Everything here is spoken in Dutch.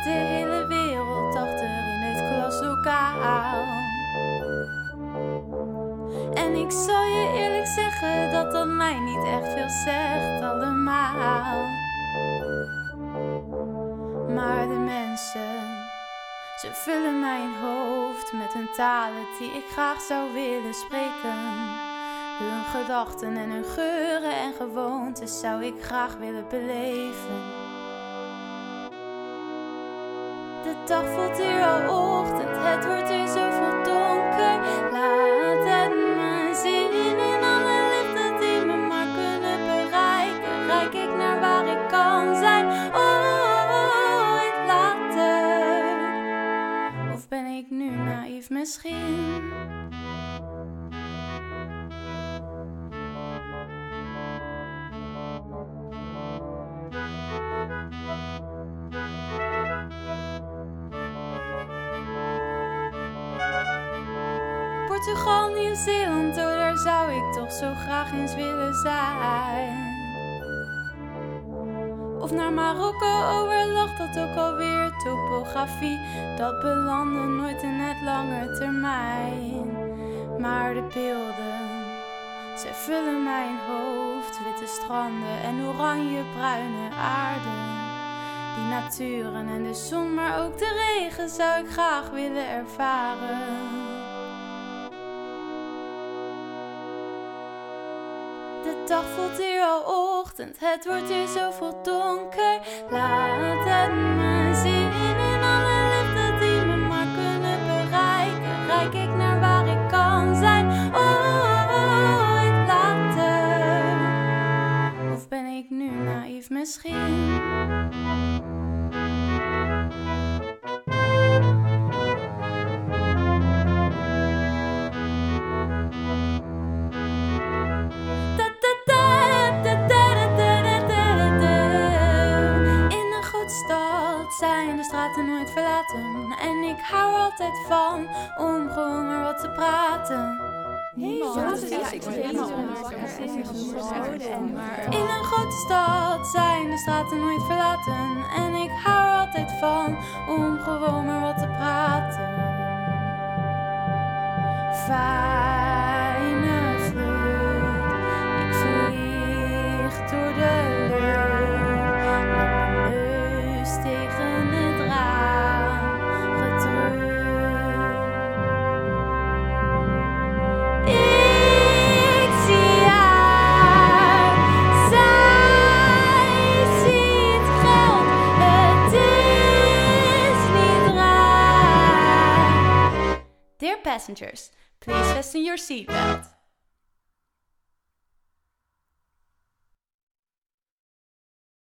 de hele wereld achter in het klaslokaal. En ik zal je eerlijk zeggen dat dat mij niet echt veel zegt allemaal. Maar de mensen, ze vullen mijn hoofd met hun talen die ik graag zou willen spreken. Hun gedachten en hun geuren en gewoontes zou ik graag willen beleven. De dag voelt hier al ochtend, het wordt hier zoveel donker. Laat het me zien in alle lichten die me maar kunnen bereiken. Rijk ik naar waar ik kan zijn, ooit later. Of ben ik nu naïef misschien? Portugal, Nieuw-Zeeland, oh daar zou ik toch zo graag eens willen zijn. Of naar Marokko, oh waar lag dat ook alweer? Topografie, dat belandde nooit in het lange termijn. Maar de beelden, ze vullen mijn hoofd. Witte stranden en oranje-bruine aarde. Die naturen en de zon, maar ook de regen zou ik graag willen ervaren. De dag voelt hier al ochtend, het wordt hier zoveel donker. Laat het me zien in alle lichten die me maar kunnen bereiken. Rijk ik naar waar ik kan zijn, ooit later. Of ben ik nu naïef misschien? Zijn de straten nooit verlaten. En ik hou er altijd van om gewoon maar wat te praten. In een grote stad zijn de straten nooit verlaten. En ik hou er altijd van om gewoon maar wat te praten. Fijne vlucht, ik vlieg door de lucht. Tegen het raam gedrukt. Ik zie haar, zij ziet geld, het is niet raar. Dear passengers, please fasten your seatbelt.